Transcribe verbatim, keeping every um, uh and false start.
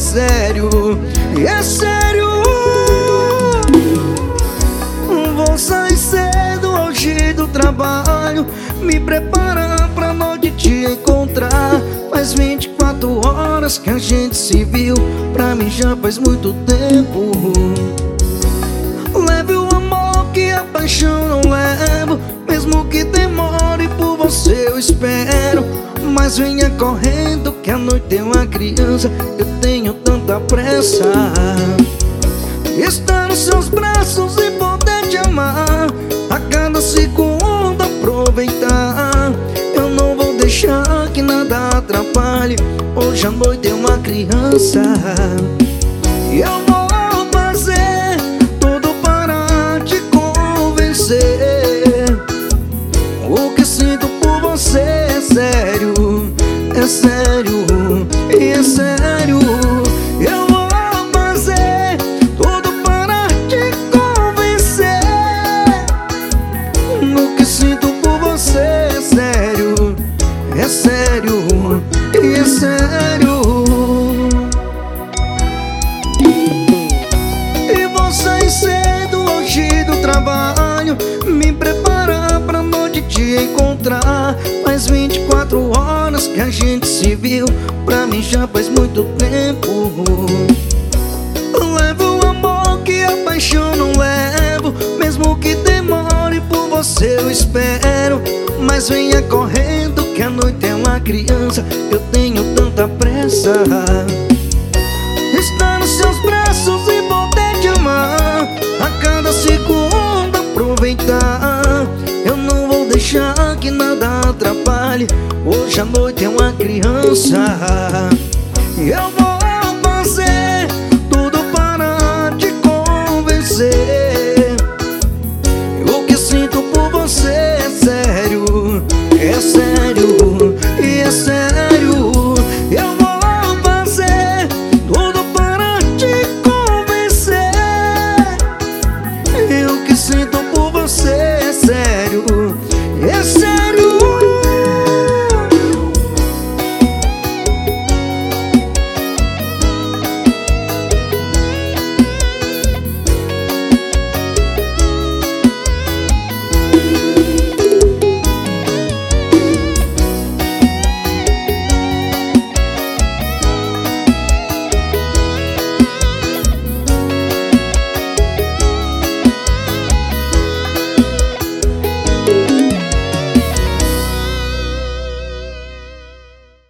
sério, é sério. Vou sair cedo hoje do trabalho, me preparar pra noite te encontrar. Faz vinte e quatro horas que a gente se viu, pra mim já faz muito tempo. Leve o amor que a paixão não levo, mesmo que demore, por você eu espero. Mas venha correndo que a noite é uma criança, eu tenho tanta pressa. Estar nos seus braços e poder te amar, a cada segundo aproveitar. Eu não vou deixar que nada atrapalhe, hoje a noite é uma criança. E eu vou fazer tudo para te convencer. O que sinto por você é sério, é sério, e é sério. Eu vou fazer tudo para te convencer. O que sinto por você é sério, é sério, e é sério. E vou sair cedo hoje do trabalho, me preparar pra noite te encontrar. Faz vinte e quatro horas que a gente se viu, pra mim já faz muito tempo. Levo o amor que a paixão não levo, mesmo que demore, por você eu espero. Mas venha correndo que a noite é uma criança, eu tenho tanta pressa. Estar nos seus braços e poder te amar, a cada segundo aproveitar. Eu não vou deixar que nada atrapalhe, hoje a noite é uma criança. Eu vou fazer tudo para te convencer. O que sinto por você é sério, é sério.